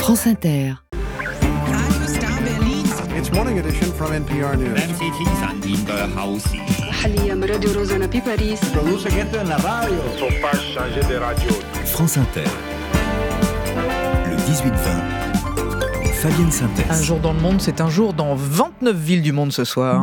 France Inter. It's Morning Edition from NPR News. MCT 3年嘅後時 حاليا راديو روزانا بباريس. Produce gente en la radio. Faut pas changer de radio. France Inter. Le 18-20. Fabienne Synthèse. Un jour dans le monde, c'est un jour dans 29 villes du monde ce soir.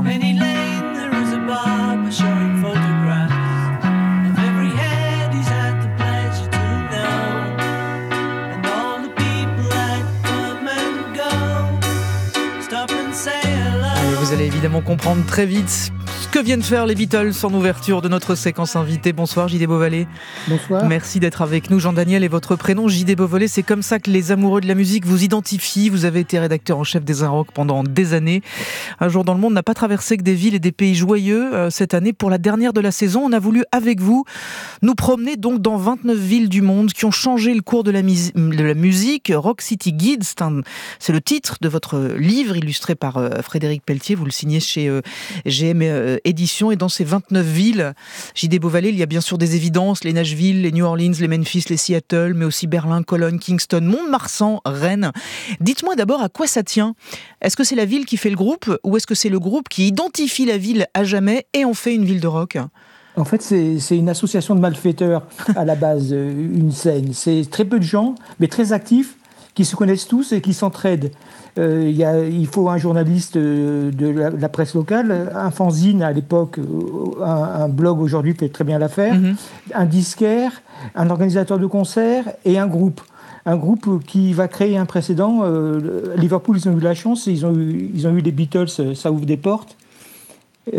Vous allez évidemment comprendre très vite ce que viennent faire les Beatles en ouverture de notre séquence invitée. Bonsoir JD Beauvalet. Bonsoir. Merci d'être avec nous. Jean-Daniel est votre prénom. JD Beauvalet, c'est comme ça que les amoureux de la musique vous identifient. Vous avez été rédacteur en chef des Inrocks pendant des années. Un jour dans le monde n'a pas traversé que des villes et des pays joyeux. Cette année, pour la dernière de la saison, on a voulu avec vous nous promener donc dans 29 villes du monde qui ont changé le cours de la musique. Rock City Guide, c'est le titre de votre livre illustré par Frédéric Pelletier. Vous le signez chez GM Édition. Et dans ces 29 villes, JD Beauvalet, il y a bien sûr des évidences, les Nashville, les New Orleans, les Memphis, les Seattle, mais aussi Berlin, Cologne, Kingston, Mont-de-Marsan, Rennes. Dites-moi d'abord à quoi ça tient. Est-ce que c'est la ville qui fait le groupe ou est-ce que c'est le groupe qui identifie la ville à jamais et en fait une ville de rock ? En fait, c'est une association de malfaiteurs à la base, une scène. C'est très peu de gens, mais très actifs, qui se connaissent tous et qui s'entraident. Il faut un journaliste de la presse locale, un fanzine à l'époque, un blog aujourd'hui fait très bien l'affaire, un disquaire, un organisateur de concerts et un groupe. Un groupe qui va créer un précédent. Liverpool, ils ont eu la chance, ils ont eu les Beatles, ça ouvre des portes. Il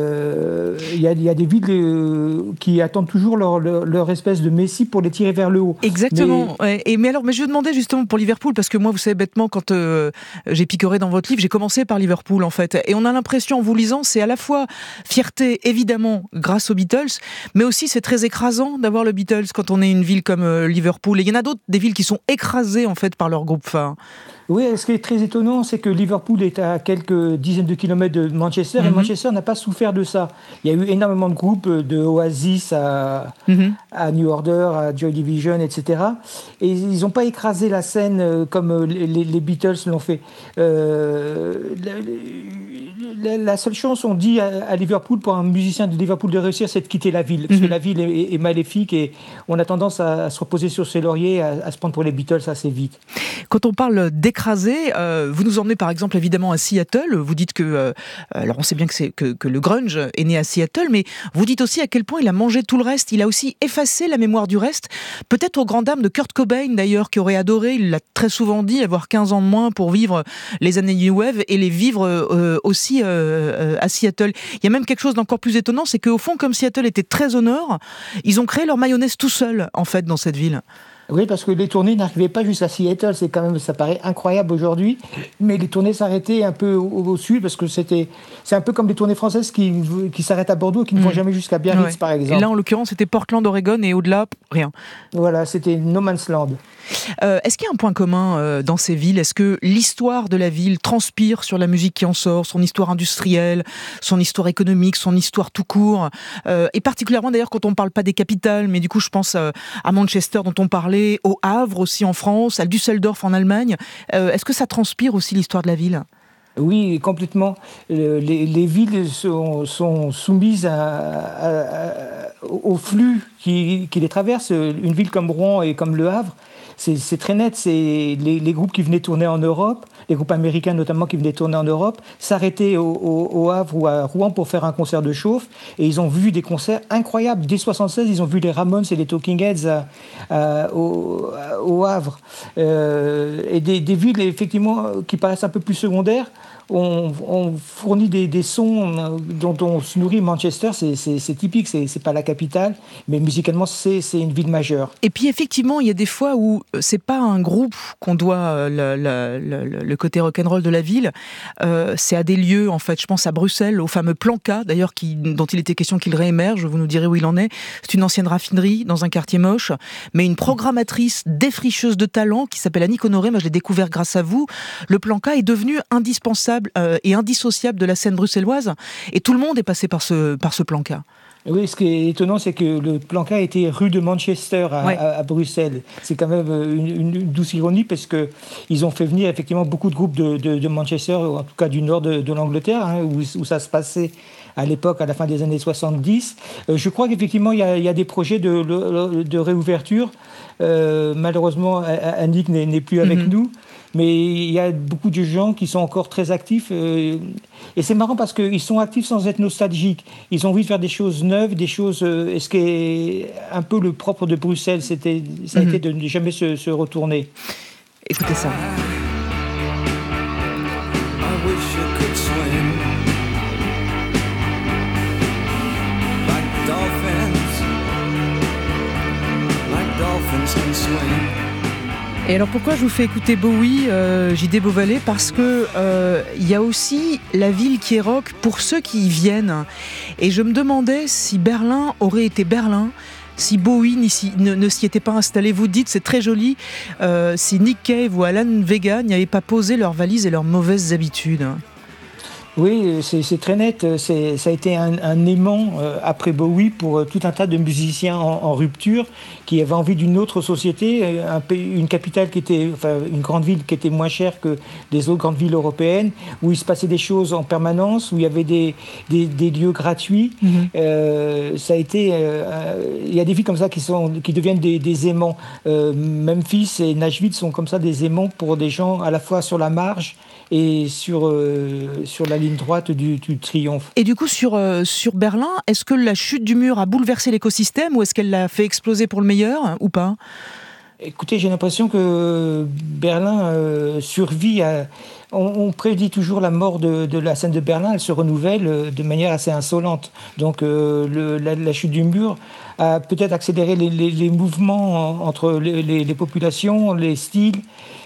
y a des villes qui attendent toujours leur espèce de messie pour les tirer vers le haut. Exactement. Mais je demandais justement pour Liverpool, parce que moi, vous savez bêtement, quand j'ai picoré dans votre livre, j'ai commencé par Liverpool en fait. Et on a l'impression, en vous lisant, c'est à la fois fierté, évidemment, grâce aux Beatles, mais aussi c'est très écrasant d'avoir le Beatles quand on est une ville comme Liverpool. Et il y en a d'autres, des villes qui sont écrasées en fait par leur groupe phare. Oui, ce qui est très étonnant, c'est que Liverpool est à quelques dizaines de kilomètres de Manchester, et Manchester n'a pas souffert de ça. Il y a eu énormément de groupes, de Oasis à New Order, à Joy Division, etc. Et ils n'ont pas écrasé la scène comme les Beatles l'ont fait. La seule chance, on dit à Liverpool, pour un musicien de Liverpool de réussir, c'est de quitter la ville. Parce que la ville est maléfique et on a tendance à se reposer sur ses lauriers, à se prendre pour les Beatles assez vite. Quand on parle d'écraser, vous nous emmenez par exemple évidemment à Seattle. Vous dites que, alors on sait bien que le grunge est né à Seattle, mais vous dites aussi à quel point il a mangé tout le reste. Il a aussi effacé la mémoire du reste. Peut-être aux grandes dames de Kurt Cobain d'ailleurs, qui aurait adoré, il l'a très souvent dit, avoir 15 ans de moins pour vivre les années New Wave et les vivre aussi à Seattle. Il y a même quelque chose d'encore plus étonnant, c'est qu'au fond, comme Seattle était très au nord, ils ont créé leur mayonnaise tout seuls, en fait, dans cette ville. Oui, parce que les tournées n'arrivaient pas juste à Seattle, ça paraît incroyable aujourd'hui, mais les tournées s'arrêtaient un peu au sud, parce que c'est un peu comme les tournées françaises qui s'arrêtent à Bordeaux, qui ne vont jamais jusqu'à Biarritz, par exemple. Et là, en l'occurrence, c'était Portland, Oregon, et au-delà, rien. Voilà, c'était no man's land. Est-ce qu'il y a un point commun dans ces villes ? Est-ce que l'histoire de la ville transpire sur la musique qui en sort, son histoire industrielle, son histoire économique, son histoire tout court, et particulièrement d'ailleurs quand on ne parle pas des capitales, mais du coup je pense à Manchester dont on parlait, au Havre aussi en France, à Düsseldorf en Allemagne. Est-ce que ça transpire aussi l'histoire de la ville ? Oui, complètement. Les villes sont soumises au flux qui les traverse. Une ville comme Rouen et comme Le Havre, c'est très net. C'est les groupes qui venaient tourner en Europe, les groupes américains notamment qui venaient tourner en Europe, s'arrêtaient au Havre ou à Rouen pour faire un concert de chauffe. Et ils ont vu des concerts incroyables. Dès 1976, ils ont vu les Ramones et les Talking Heads au Havre. Et des villes, effectivement, qui paraissent un peu plus secondaires, on fournit des sons dont on se nourrit. Manchester, c'est typique, c'est pas la capitale, mais musicalement, c'est une ville majeure. Et puis effectivement, il y a des fois où c'est pas un groupe qu'on doit le côté rock'n'roll de la ville, c'est à des lieux, en fait. Je pense à Bruxelles, au fameux Planca, d'ailleurs, dont il était question qu'il réémerge, vous nous direz où il en est. C'est une ancienne raffinerie dans un quartier moche, mais une programmatrice défricheuse de talent qui s'appelle Annick Honoré, moi je l'ai découvert grâce à vous. Le Planca est devenu indispensable et indissociable de la scène bruxelloise, et tout le monde est passé par ce Planca. Oui, ce qui est étonnant, c'est que le plan K a été rue de Manchester à Bruxelles. C'est quand même une douce ironie parce qu'ils ont fait venir effectivement beaucoup de groupes de Manchester, ou en tout cas du nord de l'Angleterre, où ça se passait à l'époque, à la fin des années 70. Je crois qu'effectivement, il y a des projets de réouverture. Malheureusement, Annick n'est plus avec nous. Mais il y a beaucoup de gens qui sont encore très actifs. Et c'est marrant parce qu'ils sont actifs sans être nostalgiques. Ils ont envie de faire des choses neuves, des choses... Et ce qui est un peu le propre de Bruxelles, ça a été de ne jamais se retourner. Écoutez ça. I wish you could swim like dolphins can swim. Et alors pourquoi je vous fais écouter Bowie, JD Beauvalet ? Parce que il y a aussi la ville qui est rock pour ceux qui y viennent. Et je me demandais si Berlin aurait été Berlin, si Bowie ne s'y était pas installé. Vous dites, c'est très joli, si Nick Cave ou Alan Vega n'y avaient pas posé leurs valises et leurs mauvaises habitudes. Oui, c'est très net. Ça a été un aimant après Bowie pour tout un tas de musiciens en rupture qui avaient envie d'une autre société, une capitale une grande ville qui était moins chère que les autres grandes villes européennes, où il se passait des choses en permanence, où il y avait des lieux gratuits. Ça a été, il y a des villes comme ça qui deviennent des aimants. Memphis et Nashville sont comme ça des aimants pour des gens à la fois sur la marge et sur la ligne droite du triomphe. Et du coup, sur Berlin, est-ce que la chute du mur a bouleversé l'écosystème ou est-ce qu'elle l'a fait exploser pour le meilleur ou pas ? Écoutez, j'ai l'impression que Berlin survit à... On prédit toujours la mort de la scène de Berlin, elle se renouvelle de manière assez insolente. Donc la chute du mur a peut-être accéléré les mouvements entre les populations, les styles.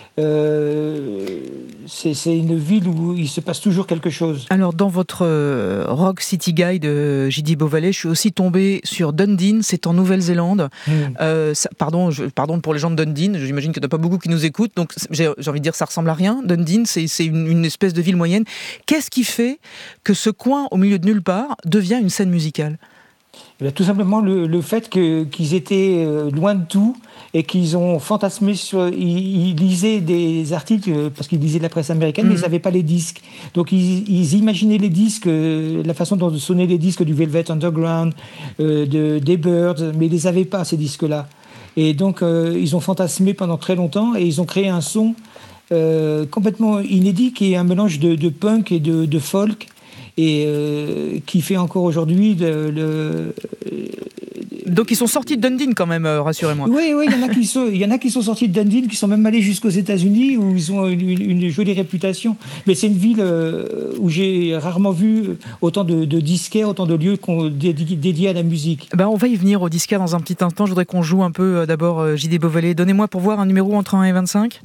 C'est une ville où il se passe toujours quelque chose. Alors, dans votre Rock City Guide, JD Beauvalet, je suis aussi tombé sur Dunedin, c'est en Nouvelle-Zélande. Pardon pour les gens de Dunedin, j'imagine qu'il n'y en a pas beaucoup qui nous écoutent, donc j'ai envie de dire que ça ressemble à rien. Dunedin, c'est une espèce de ville moyenne. Qu'est-ce qui fait que ce coin, au milieu de nulle part, devient une scène musicale ? Tout simplement le fait qu'ils étaient loin de tout et qu'ils ont fantasmé ils lisaient des articles parce qu'ils lisaient la presse américaine, mais ils n'avaient pas les disques. Donc ils imaginaient les disques, la façon dont sonnaient les disques du Velvet Underground, des Byrds, mais ils les avaient pas, ces disques-là. Et donc ils ont fantasmé pendant très longtemps et ils ont créé un son complètement inédit qui est un mélange de punk et de folk. Et qui fait encore aujourd'hui Donc ils sont sortis de Dunedin quand même, rassurez-moi. Oui, il y en a qui sont sortis de Dunedin, qui sont même allés jusqu'aux États-Unis où ils ont une jolie réputation. Mais c'est une ville où j'ai rarement vu autant de disquaires, autant de lieux dédiés à la musique. On va y venir au disquaire dans un petit instant. Je voudrais qu'on joue un peu d'abord JD Beauvalet. Donnez-moi pour voir un numéro entre 1 et 25.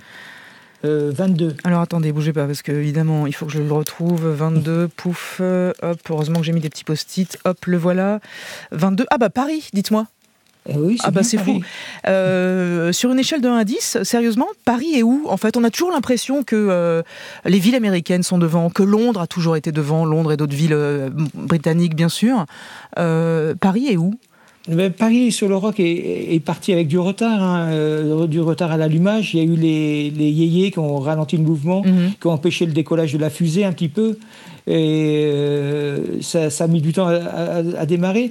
22. Alors attendez, bougez pas, parce que évidemment, il faut que je le retrouve. 22, pouf, hop, heureusement que j'ai mis des petits post-it, hop, le voilà. 22, Paris, dites-moi. Oui, c'est Paris. Fou. Sur une échelle de 1 à 10, sérieusement, Paris est où ? En fait, on a toujours l'impression que les villes américaines sont devant, que Londres a toujours été devant, Londres et d'autres villes britanniques, bien sûr. Paris est où ? Paris sur le rock est parti avec du retard à l'allumage. Il y a eu les yéyés qui ont ralenti le mouvement, qui ont empêché le décollage de la fusée un petit peu. Et ça a mis du temps à démarrer.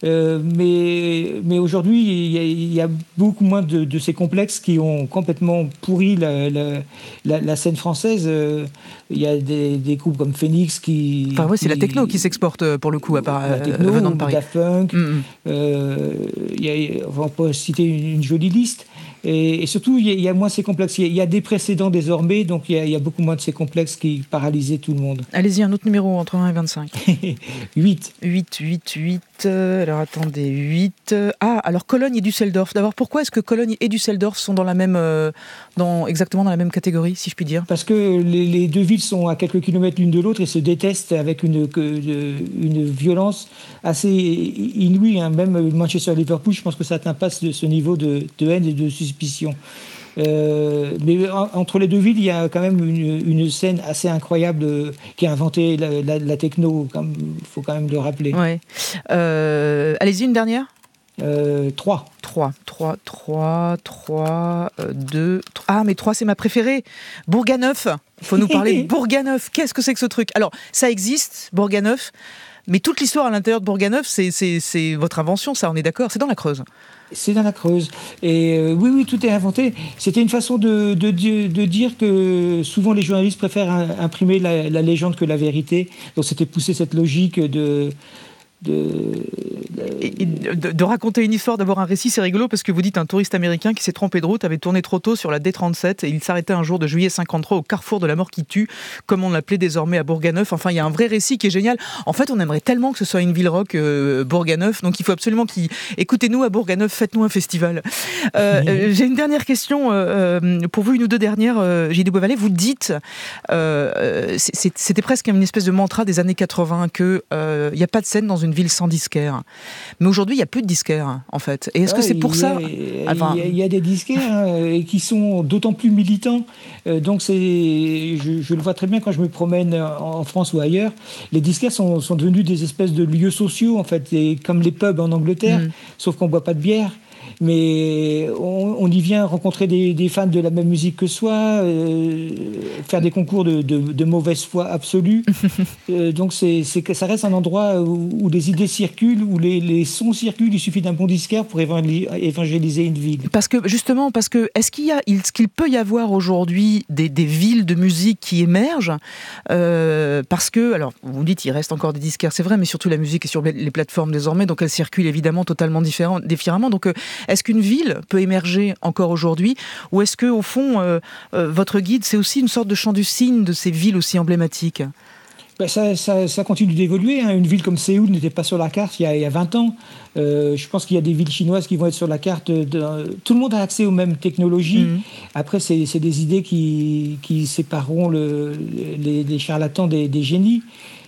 Mais aujourd'hui, il y a beaucoup moins de ces complexes qui ont complètement pourri la scène française. Il y a des groupes comme Phoenix qui... c'est la techno qui s'exporte pour le coup, à part venant de Paris. La funk. On peut citer une jolie liste. Et surtout, il y a moins ces complexes. Il y a des précédents désormais, donc il y a beaucoup moins de ces complexes qui paralysaient tout le monde. Allez-y, un autre numéro entre 1 et 25. 8. 8. Alors attendez, 8. Alors Cologne et Düsseldorf. D'abord, pourquoi est-ce que Cologne et Düsseldorf sont exactement dans la même catégorie, si je puis dire ? Parce que les deux villes sont à quelques kilomètres l'une de l'autre et se détestent avec une violence assez inouïe. Même Manchester et Liverpool, je pense que ça n'atteint pas ce niveau de haine et de suspicion. Mais entre les deux villes, il y a quand même une scène assez incroyable qui a inventé la techno, il faut quand même le rappeler. Ouais. Allez-y, une dernière. 3. 2. Ah, mais 3, c'est ma préférée. Bourganeuf. Il faut nous parler de Bourganeuf. Qu'est-ce que c'est que ce truc ? Alors, ça existe, Bourganeuf, mais toute l'histoire à l'intérieur de Bourganeuf, c'est votre invention, ça, on est d'accord ? C'est dans la Creuse. C'est dans la Creuse. Et oui, tout est inventé. C'était une façon de dire que souvent les journalistes préfèrent imprimer la légende que la vérité. Donc c'était pousser cette logique de raconter une histoire, d'avoir un récit. C'est rigolo parce que vous dites un touriste américain qui s'est trompé de route avait tourné trop tôt sur la D37 et il s'arrêtait un jour de juillet 53 au carrefour de la mort qui tue, comme on l'appelait désormais à Bourganeuf. Enfin, il y a un vrai récit qui est génial. En fait, on aimerait tellement que ce soit une ville rock, Bourganeuf, donc il faut absolument écoutez-nous à Bourganeuf, faites-nous un festival. J'ai une dernière question pour vous, une ou deux dernières. J.D. Beauvalet, vous dites c'était presque une espèce de mantra des années 80 que il n'y a pas de scène dans une ville sans disquaire. Mais aujourd'hui, il y a peu de disquaires, en fait. Et est-ce que c'est pour ça... Il y a des disquaires qui sont d'autant plus militants. Donc, je le vois très bien quand je me promène en France ou ailleurs. Les disquaires sont devenus des espèces de lieux sociaux, en fait, comme les pubs en Angleterre, sauf qu'on ne boit pas de bière. Mais on y vient rencontrer des fans de la même musique que soi, faire des concours de mauvaise foi absolue. Donc ça reste un endroit où les idées circulent, où les sons circulent. Il suffit d'un bon disquaire pour évangéliser une ville. Parce que est-ce qu'il peut y avoir aujourd'hui des villes de musique qui émergent parce que, alors vous dites il reste encore des disquaires, c'est vrai, mais surtout la musique est sur les plateformes désormais, donc elle circule évidemment totalement différemment. Donc est-ce qu'une ville peut émerger encore aujourd'hui, ou est-ce que au fond votre guide c'est aussi une sorte de chant du cygne de ces villes aussi emblématiques ? Ça continue d'évoluer. Une ville comme Séoul n'était pas sur la carte il y a 20 ans. Je pense qu'il y a des villes chinoises qui vont être sur la carte. Tout le monde a accès aux mêmes technologies. Après, c'est des idées qui sépareront les charlatans des génies.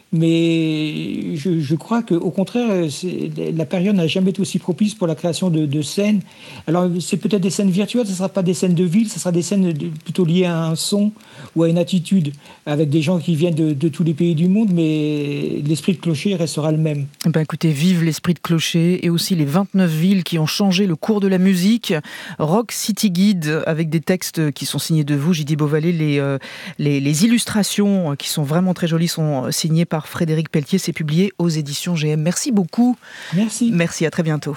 Mais je crois qu'au contraire, la période n'a jamais été aussi propice pour la création de scènes. Alors, c'est peut-être des scènes virtuelles, ce ne sera pas des scènes de ville, ce sera des scènes plutôt liées à un son ou à une attitude, avec des gens qui viennent de tous les pays du monde, mais l'esprit de Clocher restera le même. Écoutez, vive l'esprit de Clocher et aussi les 29 villes qui ont changé le cours de la musique. Rock City Guide, avec des textes qui sont signés de vous, J.D. Beauvalet, les illustrations qui sont vraiment très jolies sont signées par Frédéric Pelletier, c'est publié aux éditions GM. Merci beaucoup. Merci, à très bientôt.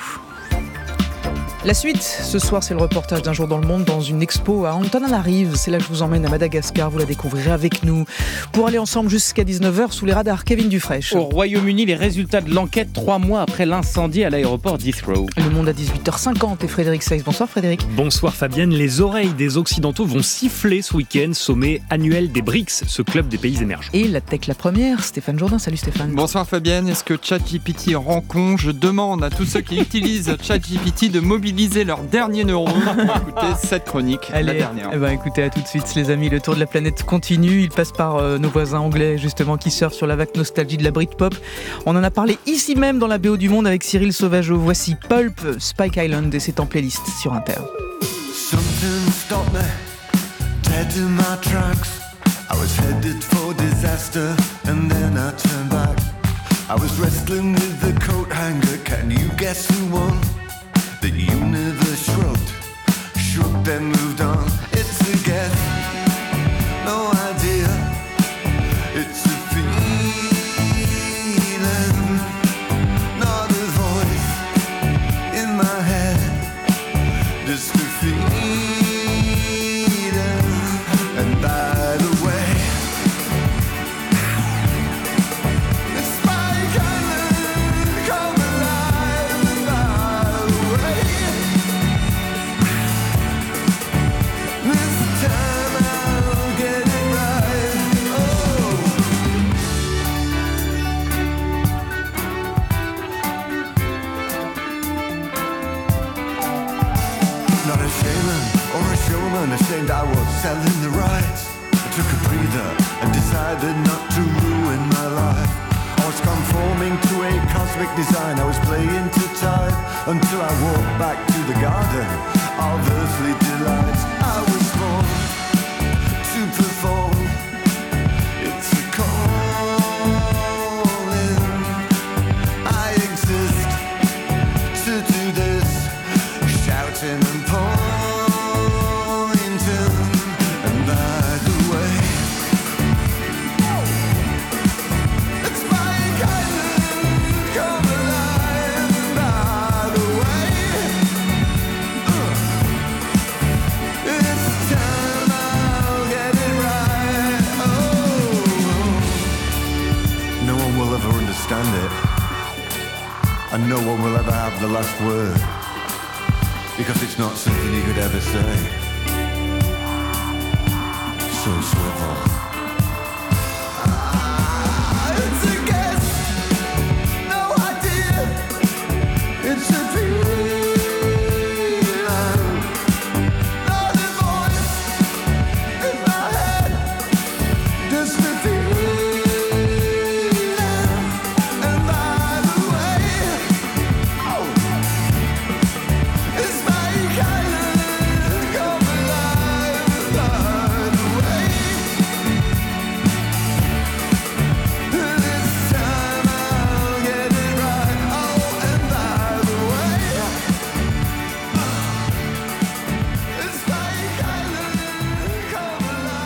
La suite, ce soir, c'est le reportage d'un jour dans le monde dans une expo à Antananarive. C'est là que je vous emmène à Madagascar. Vous la découvrirez avec nous. Pour aller ensemble jusqu'à 19h sous les radars, Kevin Dufresne. Au Royaume-Uni, les résultats de l'enquête 3 mois après l'incendie à l'aéroport d'Heathrow. Le monde à 18h50 et Frédéric Seix. Bonsoir Frédéric. Bonsoir Fabienne. Les oreilles des Occidentaux vont siffler ce week-end, sommet annuel des BRICS, ce club des pays émergents. Et la tech la première, Stéphane Jourdain. Salut Stéphane. Bonsoir Fabienne. Est-ce que ChatGPT rend con ? Je demande à tous ceux qui utilisent ChatGPT de mobiliser leurs derniers neurones pour écouter cette chronique, la dernière. Écoutez, à tout de suite les amis, le tour de la planète continue, il passe par nos voisins anglais justement qui surfent sur la vague nostalgie de la Britpop. On en a parlé ici même dans la BO du Monde avec Cyril Sauvageau. Voici Pulp, Spike Island et c'est en playlist sur Inter. Something stopped me, dead in my tracks. I was headed for disaster and then I turned back. I was wrestling with the coat hanger, can you guess who won? The universe shrugged, then moved on. It's a guess, no idea. It's a feeling, not a voice in my head. Just a feeling. And by the way, the Spike Island come alive. And by the way, this time I'll get it right. Oh, not a shaman or a showman, ashamed I was selling the rights. I took a breather and decided not to ruin my life. I was conforming to a cosmic design, I was playing to time until I walked back to the garden of earthly delight. lights. I was born to perform. It's a calling. I exist to do this, shouting and pointing. And by the way, it's my island, come alive. And by the way, it's time I'll get it right. Oh, no one will ever understand it, and no one will ever have the last word, because it's not something you could ever say. So swivel. It's a guess, no idea. It's a dream, not a voice in my head, just a feeling. And by the way, it's my island, come alive. By the way, this time I'll get it right. Oh, and by the way, it's my island, come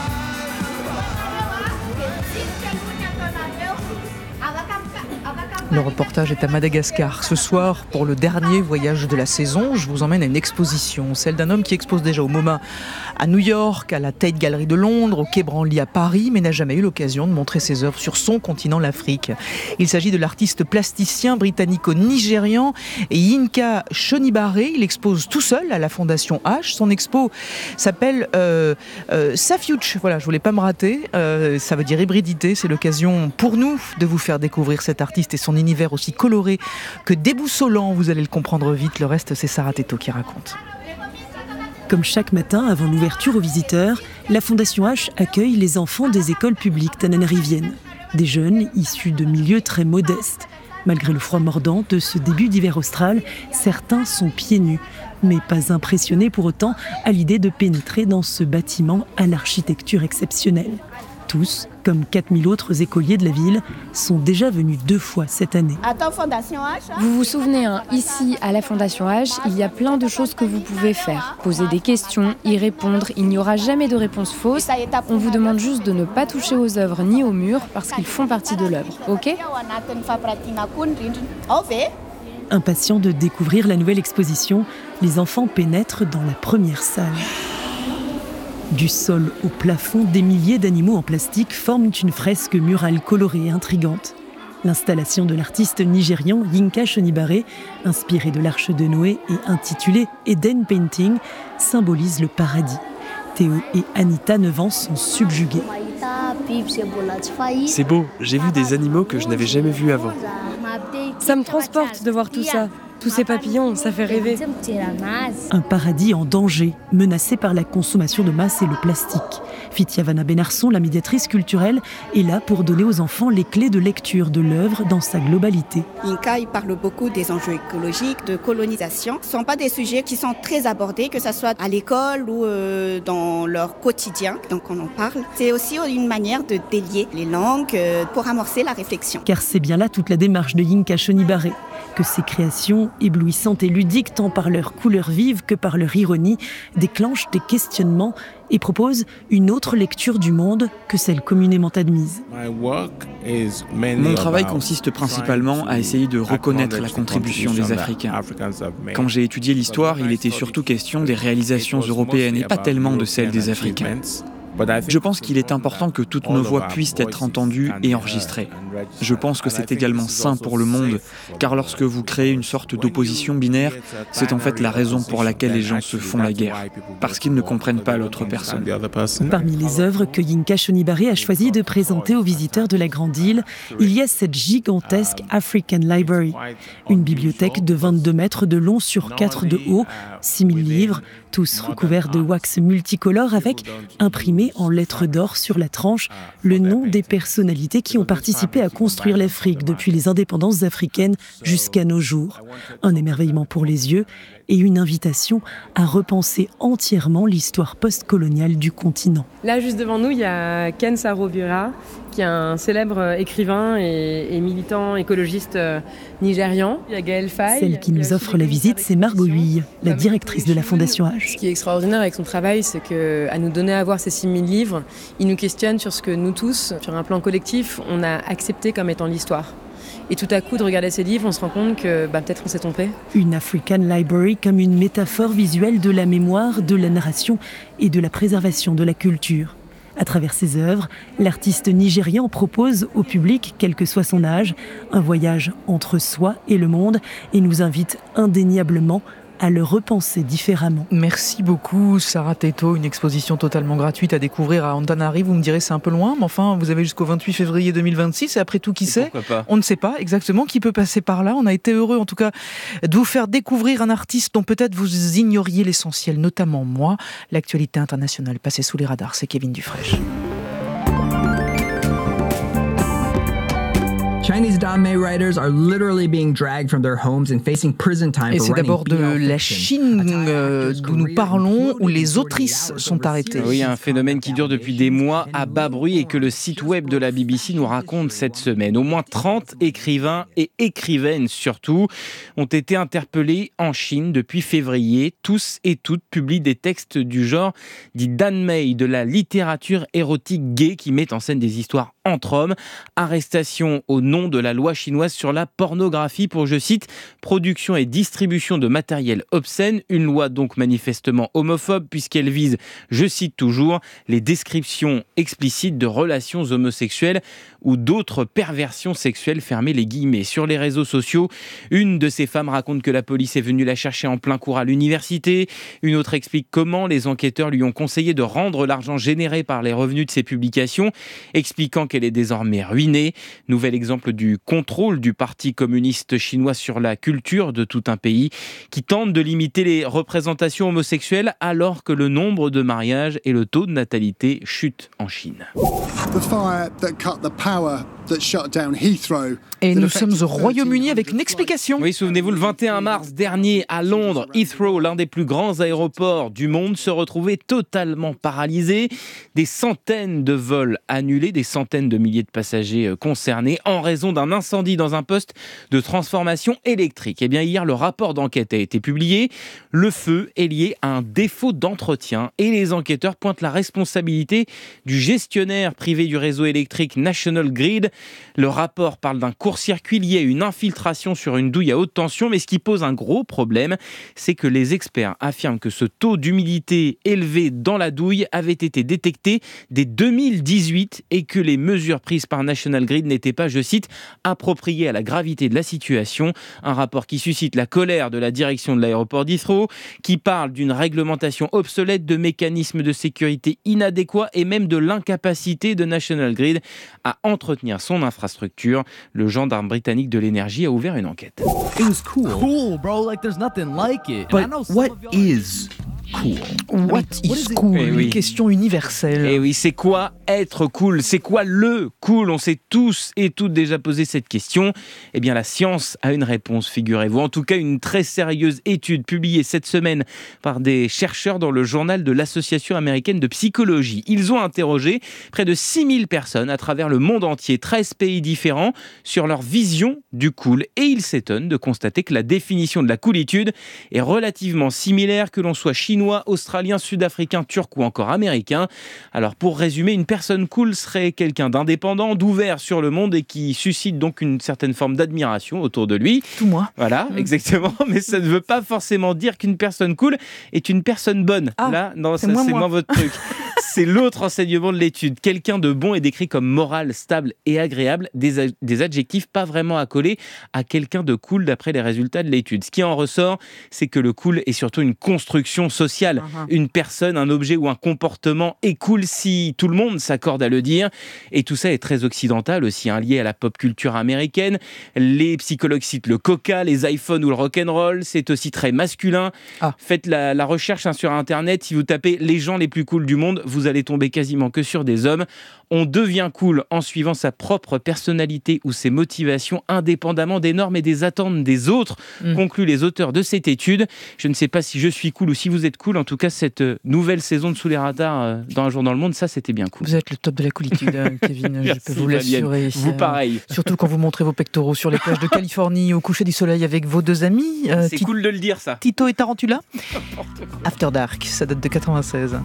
alive. Le reportage est à Madagascar. Ce soir, pour le dernier voyage de la saison, je vous emmène à une exposition, celle d'un homme qui expose déjà au MoMA à New York, à la Tate Gallery de Londres, au Quai Branly à Paris, mais n'a jamais eu l'occasion de montrer ses œuvres sur son continent, l'Afrique. Il s'agit de l'artiste plasticien britannico-nigérian Yinka Shonibare. Il expose tout seul à la Fondation H. Son expo s'appelle Safuch. Voilà, je voulais pas me rater. Ça veut dire hybridité. C'est l'occasion pour nous de vous faire découvrir cet artiste et son univers aussi coloré que déboussolant. Vous allez le comprendre vite. Le reste, c'est Sarah Teto qui raconte. Comme chaque matin avant l'ouverture aux visiteurs, la Fondation H accueille les enfants des écoles publiques tananariviennes. Des jeunes issus de milieux très modestes. Malgré le froid mordant de ce début d'hiver austral, certains sont pieds nus, mais pas impressionnés pour autant à l'idée de pénétrer dans ce bâtiment à l'architecture exceptionnelle. Tous, comme 4000 autres écoliers de la ville, sont déjà venus 2 fois cette année. Vous vous souvenez, ici, à la Fondation H, il y a plein de choses que vous pouvez faire. Poser des questions, y répondre, il n'y aura jamais de réponse fausse. On vous demande juste de ne pas toucher aux œuvres ni aux murs parce qu'ils font partie de l'œuvre, ok ? Impatients de découvrir la nouvelle exposition, les enfants pénètrent dans la première salle. Du sol au plafond, des milliers d'animaux en plastique forment une fresque murale colorée et intrigante. L'installation de l'artiste nigérian Yinka Shonibare, inspirée de l'Arche de Noé et intitulée Eden Painting, symbolise le paradis. Théo et Anita, 9 ans, sont subjugués. C'est beau, j'ai vu des animaux que je n'avais jamais vus avant. Ça me transporte de voir tout ça. Tous ces papillons, ça fait rêver. Un paradis en danger, menacé par la consommation de masse et le plastique. Fitiavana Benarson, la médiatrice culturelle, est là pour donner aux enfants les clés de lecture de l'œuvre dans sa globalité. Yinka, il parle beaucoup des enjeux écologiques, de colonisation. Ce ne sont pas des sujets qui sont très abordés, que ce soit à l'école ou dans leur quotidien. Donc on en parle. C'est aussi une manière de délier les langues pour amorcer la réflexion. Car c'est bien là toute la démarche de Yinka Shonibare. Que ces créations, éblouissantes et ludiques tant par leur couleur vive que par leur ironie, déclenchent des questionnements et proposent une autre lecture du monde que celle communément admise. Mon travail consiste principalement à essayer de reconnaître la contribution des Africains. Quand j'ai étudié l'histoire, il était surtout question des réalisations européennes et pas tellement de celles des Africains. Je pense qu'il est important que toutes nos voix puissent être entendues et enregistrées. Je pense que c'est également sain pour le monde, car lorsque vous créez une sorte d'opposition binaire, c'est en fait la raison pour laquelle les gens se font la guerre, parce qu'ils ne comprennent pas l'autre personne. Parmi les œuvres que Yinka Shonibare a choisi de présenter aux visiteurs de la Grande Île, il y a cette gigantesque African Library, une bibliothèque de 22 mètres de long sur 4 de haut, 6000 livres, tous recouverts de wax multicolore avec, imprimé en lettres d'or sur la tranche, le nom des personnalités qui ont participé à construire l'Afrique depuis les indépendances africaines jusqu'à nos jours. Un émerveillement pour les yeux et une invitation à repenser entièrement l'histoire post-coloniale du continent. Là, juste devant nous, il y a Ken Saro-Wiwa, qui est un célèbre écrivain et militant écologiste nigérian. Il y a Gaël Faye. Celle qui nous offre la visite, c'est Margot Huille, la directrice de la Fondation H. Ce qui est extraordinaire avec son travail, c'est qu'à nous donner à voir ces 6000 livres, il nous questionne sur ce que nous tous, sur un plan collectif, on a accepté comme étant l'histoire. Et tout à coup, de regarder ces livres, on se rend compte que peut-être on s'est trompé. Une African Library comme une métaphore visuelle de la mémoire, de la narration et de la préservation de la culture. À travers ses œuvres, l'artiste nigérian propose au public, quel que soit son âge, un voyage entre soi et le monde et nous invite indéniablement à le repenser différemment. Merci beaucoup Sarah Teytaud, une exposition totalement gratuite à découvrir à Antananarivo. Vous me direz c'est un peu loin, mais enfin vous avez jusqu'au 28 février 2026 et après tout qui sait, on ne sait pas exactement qui peut passer par là. On a été heureux en tout cas de vous faire découvrir un artiste dont peut-être vous ignoriez l'essentiel, notamment moi. L'actualité internationale passée sous les radars, c'est Kevin Dufresne. Chinese Danmei writers are literally being dragged from their homes and facing prison time for writing. Et c'est d'abord de la Chine d'où nous parlons, où les autrices sont arrêtées. Oui, un phénomène qui dure depuis des mois à bas bruit et que le site web de la BBC nous raconte cette semaine. Au moins 30 écrivains et écrivaines surtout ont été interpellés en Chine depuis février. Tous et toutes publient des textes du genre dit Danmei, de la littérature érotique gay qui met en scène des histoires entre hommes. Arrestation au nom de la loi chinoise sur la pornographie pour, je cite, production et distribution de matériel obscène. Une loi donc manifestement homophobe puisqu'elle vise, je cite toujours, les descriptions explicites de relations homosexuelles ou d'autres perversions sexuelles, fermez les guillemets. Sur les réseaux sociaux, une de ces femmes raconte que la police est venue la chercher en plein cours à l'université. Une autre explique comment les enquêteurs lui ont conseillé de rendre l'argent généré par les revenus de ses publications, expliquant qu'elle est désormais ruinée. Nouvel exemple du contrôle du Parti communiste chinois sur la culture de tout un pays qui tente de limiter les représentations homosexuelles alors que le nombre de mariages et le taux de natalité chutent en Chine. Et nous sommes au Royaume-Uni avec une explication. Oui, souvenez-vous, le 21 mars dernier à Londres, Heathrow, l'un des plus grands aéroports du monde, se retrouvait totalement paralysé. Des centaines de vols annulés, des centaines de milliers de passagers concernés en raison d'un incendie dans un poste de transformation électrique. Eh bien, hier, le rapport d'enquête a été publié. Le feu est lié à un défaut d'entretien et les enquêteurs pointent la responsabilité du gestionnaire privé du réseau électrique National Grid. Le rapport parle d'un court-circuit lié à une infiltration sur une douille à haute tension, mais ce qui pose un gros problème, c'est que les experts affirment que ce taux d'humidité élevé dans la douille avait été détecté dès 2018 et que les mesures prises par National Grid n'étaient pas, je cite, appropriées à la gravité de la situation. Un rapport qui suscite la colère de la direction de l'aéroport d'Heathrow, qui parle d'une réglementation obsolète, de mécanismes de sécurité inadéquats et même de l'incapacité de National Grid à entretenir son infrastructure. Le gendarme britannique de l'énergie a ouvert une enquête. It was cool, bro. Like there's nothing like it. But what is cool? What is cool? Une question universelle. Et oui, c'est quoi être cool? C'est quoi le cool? On s'est tous et toutes déjà posé cette question. Eh bien, la science a une réponse, figurez-vous. En tout cas, une très sérieuse étude publiée cette semaine par des chercheurs dans le journal de l'Association américaine de psychologie. Ils ont interrogé près de 6000 personnes à travers le monde entier, 13 pays différents, sur leur vision du cool. Et ils s'étonnent de constater que la définition de la coolitude est relativement similaire que l'on soit chinois, australien, sud-africain, turc ou encore américain. Alors pour résumer, une personne cool serait quelqu'un d'indépendant, d'ouvert sur le monde et qui suscite donc une certaine forme d'admiration autour de lui. Tout moi. Voilà, exactement. Mais ça ne veut pas forcément dire qu'une personne cool est une personne bonne. Ah, là, non, ça, c'est moins votre truc. C'est l'autre enseignement de l'étude. Quelqu'un de bon est décrit comme moral, stable et agréable, des adjectifs pas vraiment accolés à quelqu'un de cool d'après les résultats de l'étude. Ce qui en ressort, c'est que le cool est surtout une construction sociale social. Une personne, un objet ou un comportement est cool si tout le monde s'accorde à le dire. Et tout ça est très occidental aussi, lié à la pop culture américaine. Les psychologues citent le coca, les iPhones ou le rock'n'roll. C'est aussi très masculin. Faites la recherche sur Internet. Si vous tapez les gens les plus cools du monde, vous allez tomber quasiment que sur des hommes. On devient cool en suivant sa propre personnalité ou ses motivations, indépendamment des normes et des attentes des autres, concluent les auteurs de cette étude. Je ne sais pas si je suis cool ou si vous êtes cool. En tout cas, cette nouvelle saison de Sous les radars dans Un jour dans le monde, ça, c'était bien cool. Vous êtes le top de la coolitude, Kevin. Merci, je peux vous l'assurer. Vous, pareil. Surtout quand vous montrez vos pectoraux sur les plages de Californie au coucher du soleil avec vos deux amis. C'est cool de le dire, ça. Tito et Tarantula. After Dark, ça date de 96.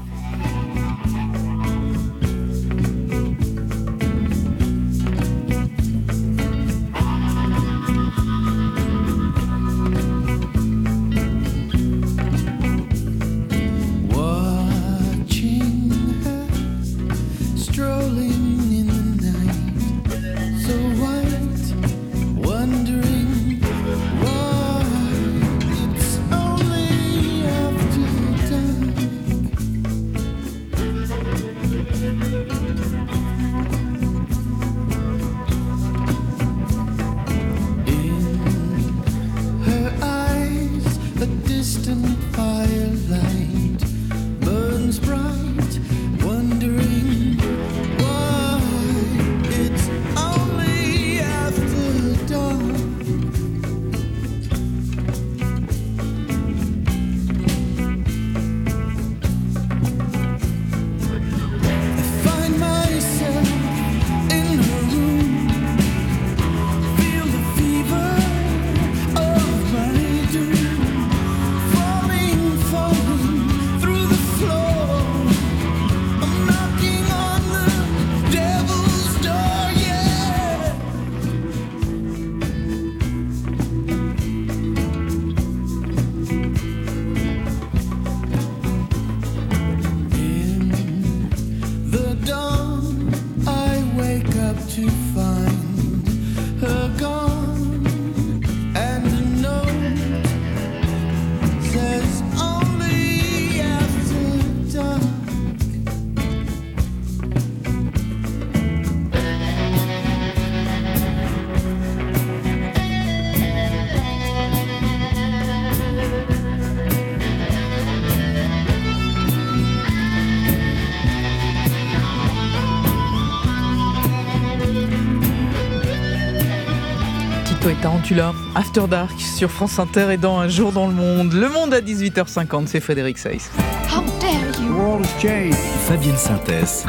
Et Tarantula, After Dark sur France Inter et dans Un jour dans le monde. Le monde à 18h50, c'est Frédéric Seyss. How dare you? World of change. Fabienne Synthèse.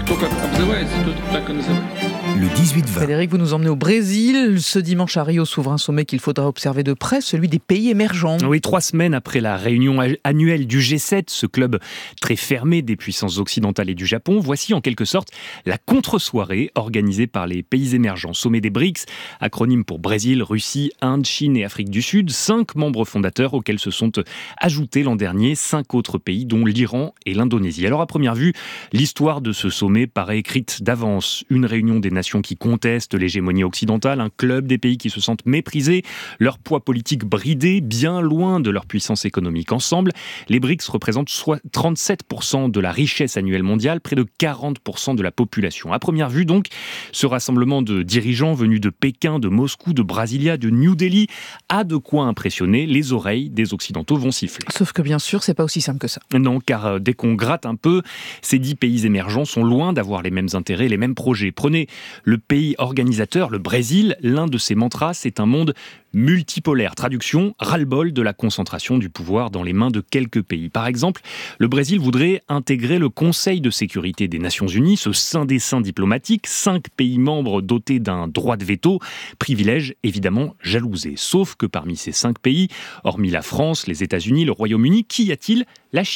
Le 18-20. Frédéric, vous nous emmenez au Brésil. Ce dimanche à Rio s'ouvre un sommet qu'il faudra observer de près, celui des pays émergents. Oui, 3 semaines après la réunion annuelle du G7, ce club très fermé des puissances occidentales et du Japon, voici en quelque sorte la contre-soirée organisée par les pays émergents. Sommet des BRICS, acronyme pour Brésil, Russie, Inde, Chine et Afrique du Sud. 5 membres fondateurs auxquels se sont ajoutés l'an dernier 5 autres pays, dont l'Iran et l'Indonésie. Alors à première vue, l'histoire de ce sommet paraît écrite d'avance. Une réunion des nations qui contestent l'hégémonie occidentale, un club des pays qui se sentent méprisés, leur poids politique bridé, bien loin de leur puissance économique. Ensemble, les BRICS représentent 37% de la richesse annuelle mondiale, près de 40% de la population. À première vue donc, ce rassemblement de dirigeants venus de Pékin, de Moscou, de Brasilia, de New Delhi a de quoi impressionner. Les oreilles des Occidentaux vont siffler. Sauf que bien sûr, c'est pas aussi simple que ça. Non, car dès qu'on gratte un peu, ces 10 pays émergents sont loin d'avoir les mêmes intérêts, les mêmes projets. Prenez le pays organisateur, le Brésil. L'un de ses mantras, c'est un monde multipolaire. Traduction, ras-le-bol de la concentration du pouvoir dans les mains de quelques pays. Par exemple, le Brésil voudrait intégrer le Conseil de sécurité des Nations Unies, ce saint des saints diplomatique, 5 pays membres dotés d'un droit de veto, privilège évidemment jalousé. Sauf que parmi ces 5 pays, hormis la France, les États-Unis, le Royaume-Uni, qu'y a-t-il ? La Chine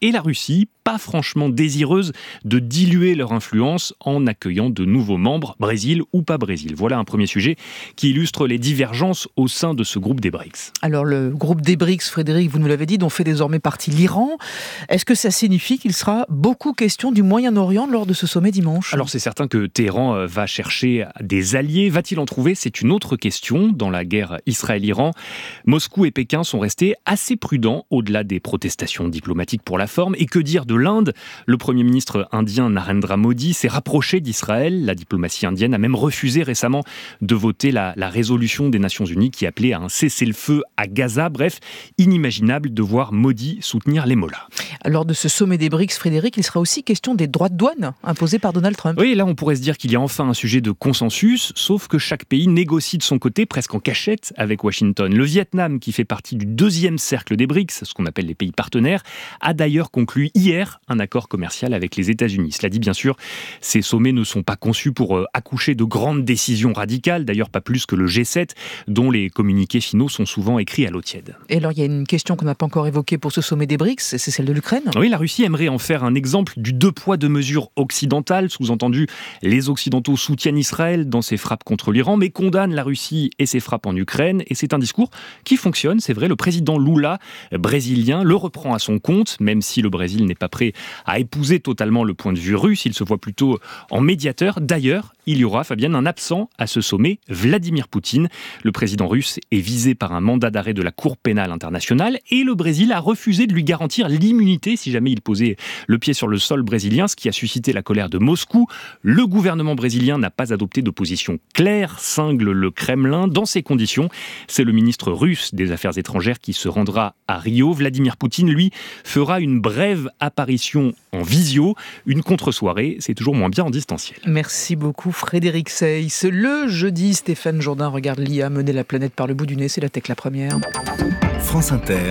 et la Russie, pas franchement désireuse de diluer leur influence en accueillant de nouveaux membres, Brésil ou pas Brésil. Voilà un premier sujet qui illustre les divergences au sein de ce groupe des BRICS. Alors le groupe des BRICS, Frédéric, vous nous l'avez dit, dont fait désormais partie l'Iran, est-ce que ça signifie qu'il sera beaucoup question du Moyen-Orient lors de ce sommet dimanche ? Alors c'est certain que Téhéran va chercher des alliés. Va-t-il en trouver ? C'est une autre question. Dans la guerre Israël-Iran, Moscou et Pékin sont restés assez prudents au-delà des protestations diplomatiques pour la forme. Et que dire de l'Inde ? Le Premier ministre indien Narendra Modi s'est rapproché d'Israël. La diplomatie indienne a même refusé récemment de voter la résolution des Nations Unies qui appelait à un cessez-le-feu à Gaza. Bref, inimaginable de voir Modi soutenir les mollahs. Lors de ce sommet des BRICS, Frédéric, il sera aussi question des droits de douane imposés par Donald Trump. Oui, là on pourrait se dire qu'il y a enfin un sujet de consensus, sauf que chaque pays négocie de son côté, presque en cachette, avec Washington. Le Vietnam, qui fait partie du deuxième cercle des BRICS, ce qu'on appelle les pays partenaires, a d'ailleurs conclu hier un accord commercial avec les États-Unis. Cela dit, bien sûr, ces sommets ne sont pas conçus pour accoucher de grandes décisions radicales, d'ailleurs pas plus que le G7, dont les communiqués finaux sont souvent écrits à l'eau tiède. Et alors, il y a une question qu'on n'a pas encore évoquée pour ce sommet des BRICS, c'est celle de l'Ukraine. Oui, la Russie aimerait en faire un exemple du deux poids, deux mesures occidentales, sous-entendu, les Occidentaux soutiennent Israël dans ses frappes contre l'Iran, mais condamnent la Russie et ses frappes en Ukraine, et c'est un discours qui fonctionne, c'est vrai, le président Lula, brésilien, le reprend à son compte, même si le Brésil n'est pas prêt à épouser totalement le point de vue russe, il se voit plutôt en médiateur. D'ailleurs, il y aura, Fabienne, un absent à ce sommet, Vladimir Poutine. Le président russe est visé par un mandat d'arrêt de la Cour pénale internationale et le Brésil a refusé de lui garantir l'immunité si jamais il posait le pied sur le sol brésilien, ce qui a suscité la colère de Moscou. Le gouvernement brésilien n'a pas adopté de position claire, cingle le Kremlin. Dans ces conditions, c'est le ministre russe des Affaires étrangères qui se rendra à Rio. Vladimir Poutine, lui, fera une brève apparition en visio, une contre-soirée, c'est toujours moins bien en distanciel. Merci beaucoup Frédéric Seyss. Le jeudi, Stéphane Jourdain regarde l'IA mener la planète par le bout du nez, c'est la tech la première. France Inter,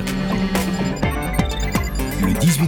le 18-20.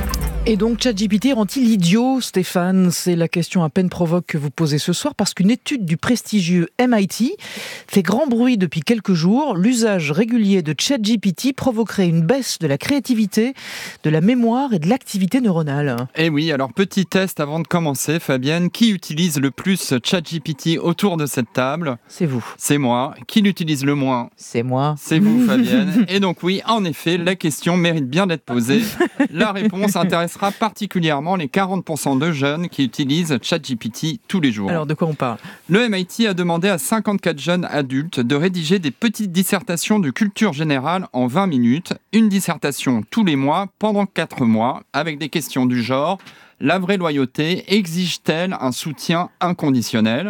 Et donc, ChatGPT rend-il idiot, Stéphane ? C'est la question à peine provoque que vous posez ce soir, parce qu'une étude du prestigieux MIT fait grand bruit depuis quelques jours. L'usage régulier de ChatGPT provoquerait une baisse de la créativité, de la mémoire et de l'activité neuronale. Eh oui, alors petit test avant de commencer, Fabienne. Qui utilise le plus ChatGPT autour de cette table ? C'est vous. C'est moi. Qui l'utilise le moins ? C'est moi. C'est vous, Fabienne. Et donc oui, en effet, la question mérite bien d'être posée. La réponse intéressera particulièrement les 40% de jeunes qui utilisent ChatGPT tous les jours. Alors, de quoi on parle ? Le MIT a demandé à 54 jeunes adultes de rédiger des petites dissertations de culture générale en 20 minutes, une dissertation tous les mois pendant 4 mois, avec des questions du genre « La vraie loyauté exige-t-elle un soutien inconditionnel ?»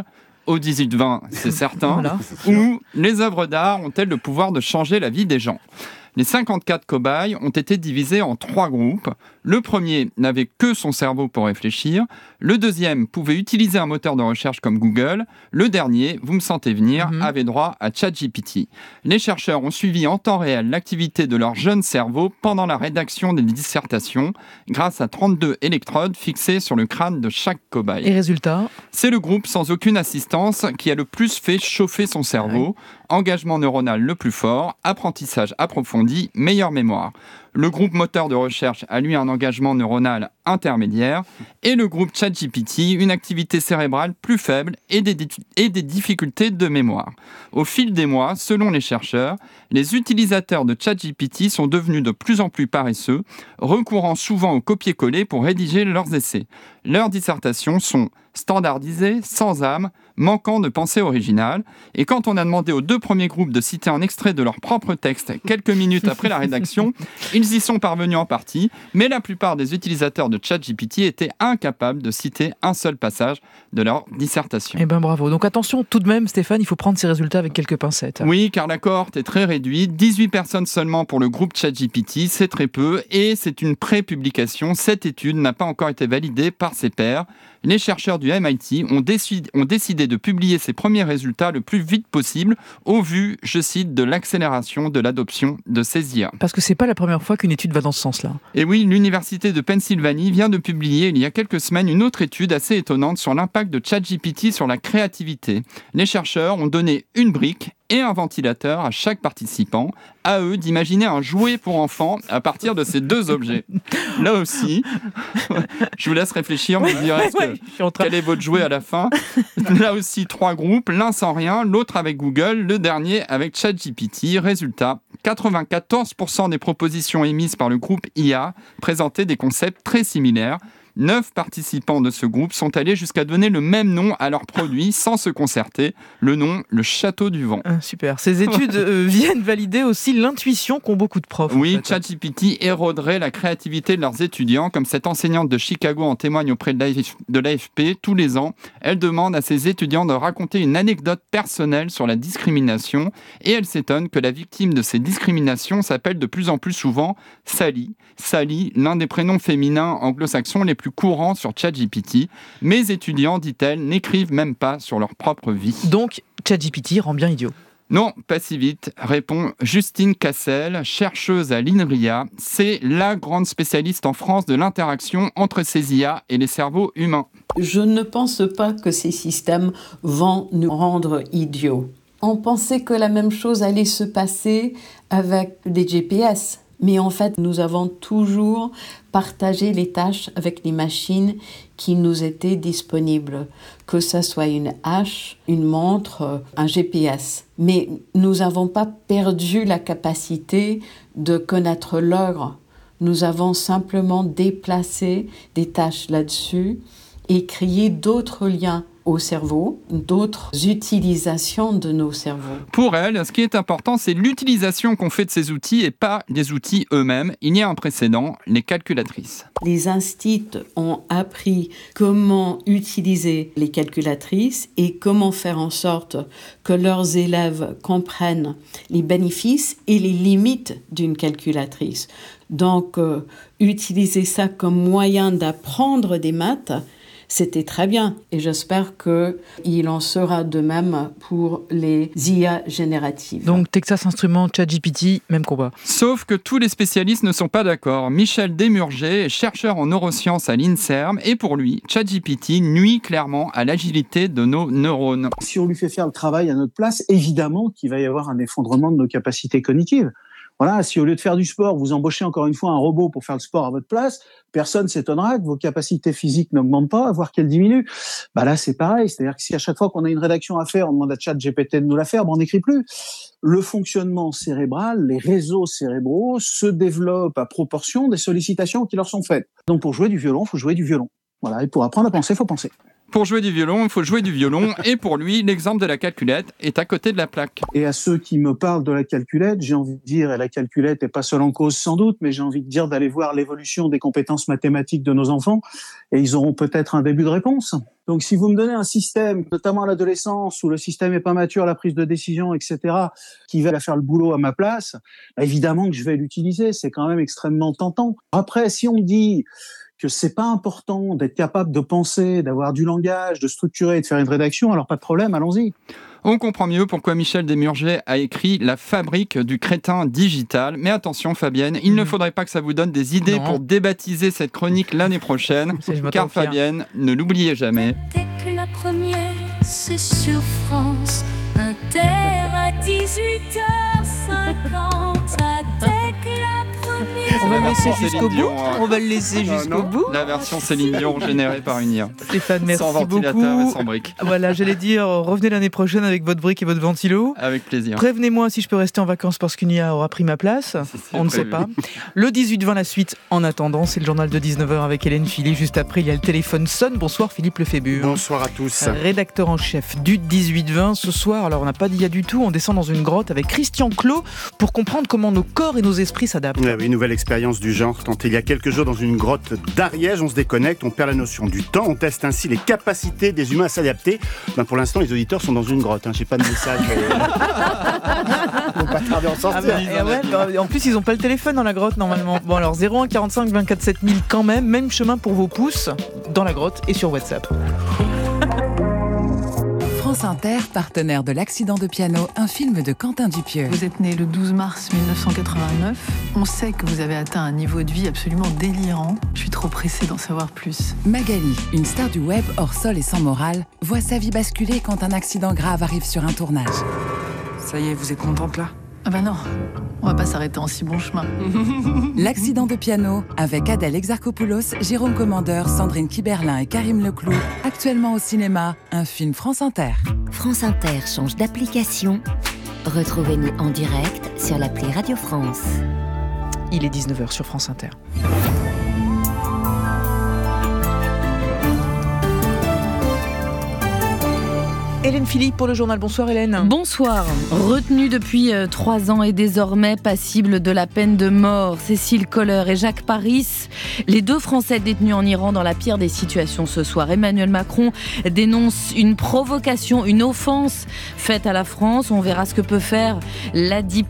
Au 18-20, c'est certain. Voilà. Ou « Les œuvres d'art ont-elles le pouvoir de changer la vie des gens ?» Les 54 cobayes ont été divisés en 3 groupes. Le premier n'avait que son cerveau pour réfléchir. Le deuxième pouvait utiliser un moteur de recherche comme Google. Le dernier, vous me sentez venir, avait droit à ChatGPT. Les chercheurs ont suivi en temps réel l'activité de leur jeune cerveau pendant la rédaction des dissertations grâce à 32 électrodes fixées sur le crâne de chaque cobaye. Et résultat ? C'est le groupe sans aucune assistance qui a le plus fait chauffer son cerveau. Engagement neuronal le plus fort, apprentissage approfondi, meilleure mémoire. Le groupe moteur de recherche a lui un engagement neuronal intermédiaire et le groupe ChatGPT une activité cérébrale plus faible et des difficultés de mémoire. Au fil des mois, selon les chercheurs, les utilisateurs de ChatGPT sont devenus de plus en plus paresseux, recourant souvent au copier-coller pour rédiger leurs essais. Leurs dissertations sont standardisées, sans âme, manquant de pensée originale. Et quand on a demandé aux 2 premiers groupes de citer un extrait de leur propre texte quelques minutes après la rédaction, ils y sont parvenus en partie, mais la plupart des utilisateurs de ChatGPT étaient incapables de citer un seul passage de leur dissertation. Eh bien bravo. Donc attention tout de même Stéphane, il faut prendre ces résultats avec quelques pincettes. Oui, car la cohorte est très réduite. 18 personnes seulement pour le groupe ChatGPT, c'est très peu et c'est une pré-publication. Cette étude n'a pas encore été validée par ses pairs. Les chercheurs du MIT ont décidé de publier ces premiers résultats le plus vite possible au vu, je cite, de l'accélération de l'adoption de ces IA. Parce que c'est pas la première fois qu'une étude va dans ce sens-là. Et oui, l'université de Pennsylvanie vient de publier il y a quelques semaines une autre étude assez étonnante sur l'impact de ChatGPT sur la créativité. Les chercheurs ont donné une brique et un ventilateur à chaque participant. À eux d'imaginer un jouet pour enfants à partir de ces 2 objets. Là aussi, je vous laisse réfléchir, vous direz quel est votre jouet à la fin. Là aussi, 3 groupes, l'un sans rien, l'autre avec Google, le dernier avec ChatGPT. Résultat, 94% des propositions émises par le groupe IA présentaient des concepts très similaires. 9 participants de ce groupe sont allés jusqu'à donner le même nom à leur produit sans se concerter. Le nom, le Château du Vent. Super. Ces études viennent valider aussi l'intuition qu'ont beaucoup de profs. Oui, ChatGPT éroderait la créativité de leurs étudiants, comme cette enseignante de Chicago en témoigne auprès de l'AFP. Tous les ans, elle demande à ses étudiants de raconter une anecdote personnelle sur la discrimination et elle s'étonne que la victime de ces discriminations s'appelle de plus en plus souvent Sally. Sally, l'un des prénoms féminins anglo-saxons les plus courants sur ChatGPT. Mes étudiants, dit-elle, n'écrivent même pas sur leur propre vie. Donc, ChatGPT rend bien idiot. Non, pas si vite, répond Justine Cassel, chercheuse à l'INRIA. C'est la grande spécialiste en France de l'interaction entre ces IA et les cerveaux humains. Je ne pense pas que ces systèmes vont nous rendre idiots. On pensait que la même chose allait se passer avec des GPS. Mais en fait, nous avons toujours partagé les tâches avec les machines qui nous étaient disponibles, que ce soit une hache, une montre, un GPS. Mais nous n'avons pas perdu la capacité de connaître l'heure. Nous avons simplement déplacé des tâches là-dessus et créé d'autres liens au cerveau, d'autres utilisations de nos cerveaux. Pour elle, ce qui est important, c'est l'utilisation qu'on fait de ces outils et pas des outils eux-mêmes. Il y a un précédent, les calculatrices. Les instituts ont appris comment utiliser les calculatrices et comment faire en sorte que leurs élèves comprennent les bénéfices et les limites d'une calculatrice. Donc, utiliser ça comme moyen d'apprendre des maths, c'était très bien et j'espère qu'il en sera de même pour les IA génératives. Donc Texas Instruments, ChatGPT, même combat. Sauf que tous les spécialistes ne sont pas d'accord. Michel Desmurger est chercheur en neurosciences à l'INSERM et pour lui, ChatGPT nuit clairement à l'agilité de nos neurones. Si on lui fait faire le travail à notre place, évidemment qu'il va y avoir un effondrement de nos capacités cognitives. Voilà, si au lieu de faire du sport, vous embauchez encore une fois un robot pour faire le sport à votre place, personne s'étonnera que vos capacités physiques n'augmentent pas, voire qu'elles diminuent. Bah là, c'est pareil. C'est-à-dire que si à chaque fois qu'on a une rédaction à faire, on demande à ChatGPT de nous la faire, on n'écrit plus. Le fonctionnement cérébral, les réseaux cérébraux se développent à proportion des sollicitations qui leur sont faites. Donc pour jouer du violon, il faut jouer du violon. Voilà, et pour apprendre à penser, il faut penser. Pour jouer du violon, il faut jouer du violon. Et pour lui, l'exemple de la calculette est à côté de la plaque. Et à ceux qui me parlent de la calculette, j'ai envie de dire, et la calculette n'est pas seule en cause sans doute, mais j'ai envie de dire d'aller voir l'évolution des compétences mathématiques de nos enfants, et ils auront peut-être un début de réponse. Donc si vous me donnez un système, notamment à l'adolescence, où le système n'est pas mature, la prise de décision, etc., qui va faire le boulot à ma place, bah évidemment que je vais l'utiliser, c'est quand même extrêmement tentant. Après, si on me dit que c'est pas important d'être capable de penser, d'avoir du langage, de structurer et de faire une rédaction, alors pas de problème, allons-y. On comprend mieux pourquoi Michel Desmurger a écrit La fabrique du crétin digital. Mais attention Fabienne, il ne faudrait pas que ça vous donne des idées pour débaptiser cette chronique l'année prochaine, car Fabienne, ne l'oubliez jamais. Dès que la première, c'est sur France Inter à 18h50. On va le laisser jusqu'au bout. On va le laisser jusqu'au bout. La version Céline Dion générée par une IA. Stéphane, merci sans ventilateur beaucoup. Et sans briques. Voilà, j'allais dire, revenez l'année prochaine avec votre brique et votre ventilo. Avec plaisir. Prévenez-moi si je peux rester en vacances parce qu'une IA aura pris ma place. On ne sait pas. Le 18-20, la suite. En attendant, c'est le journal de 19h avec Hélène Philly. Juste après, il y a le téléphone sonne. Bonsoir Philippe Lefébure. Bonsoir à tous. Rédacteur en chef du 18-20. Ce soir, alors on n'a pas d'IA du tout. On descend dans une grotte avec Christian Clot pour comprendre comment nos corps et nos esprits s'adaptent. Oui, nouvelle expérience du genre. Tenté il y a quelques jours dans une grotte d'Ariège, on se déconnecte, on perd la notion du temps, on teste ainsi les capacités des humains à s'adapter. Pour l'instant, les auditeurs sont dans une grotte. J'ai pas de message. Ils vont pas tarder à en sortir. En plus, ils n'ont pas le téléphone dans la grotte normalement. Bon alors 01 45 24 7000 quand même chemin pour vos pouces dans la grotte et sur WhatsApp. France Inter, partenaire de L'Accident de piano, un film de Quentin Dupieux. Vous êtes né le 12 mars 1989. On sait que vous avez atteint un niveau de vie absolument délirant. Je suis trop pressée d'en savoir plus. Magali, une star du web hors sol et sans morale, voit sa vie basculer quand un accident grave arrive sur un tournage. Ça y est, vous êtes contente là ? Ah bah non, on va pas s'arrêter en si bon chemin. L'accident de piano avec Adèle Exarchopoulos, Jérôme Commandeur, Sandrine Kiberlin et Karim Leclou. Actuellement au cinéma, un film France Inter. France Inter change d'application. Retrouvez-nous en direct sur l'appli Radio France. Il est 19h sur France Inter. Hélène Philippe pour le journal. Bonsoir Hélène. Bonsoir. Retenu depuis 3 ans et désormais passible de la peine de mort, Cécile Kohler et Jacques Paris, les 2 Français détenus en Iran dans la pire des situations ce soir. Emmanuel Macron dénonce une provocation, une offense faite à la France. On verra ce que peut faire la